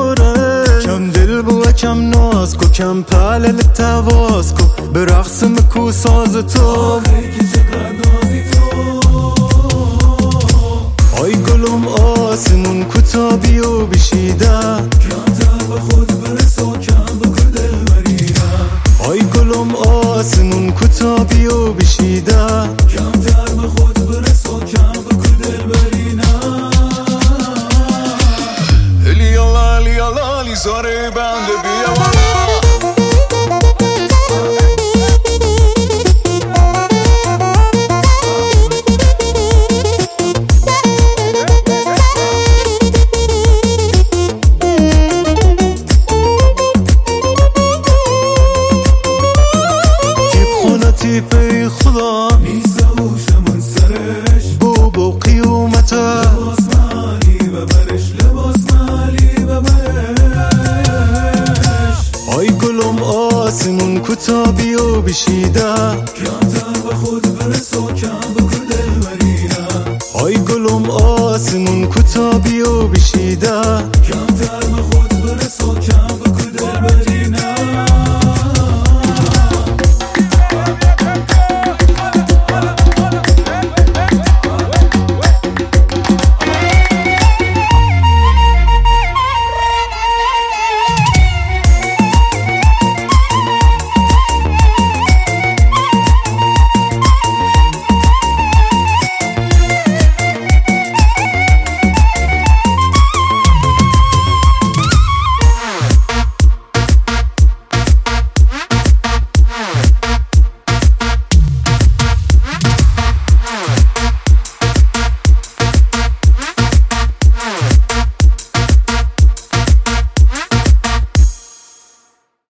دوره کم دل بو کم ناز کو کم پلل تواز کو به رقص مکو ساز تو آی گلم آسمون کتابی و بشیده کمتر به خود برس و کم بکن دل مرینه آی گلم آسمون کتابی و بشیده کمتر به خود برس و کم بکن دل مرینه الی زاره بنده بیا بالا پی خدا نیست هوشمون سرش بابا قیومته لباس مالی ببرش لباس مالی ببرش آی گلم آسمون کتابی و بشیده کمتر به خود برس و کم بکن دل مرینه آی گلم آسمون کتابی و بشیده کمتر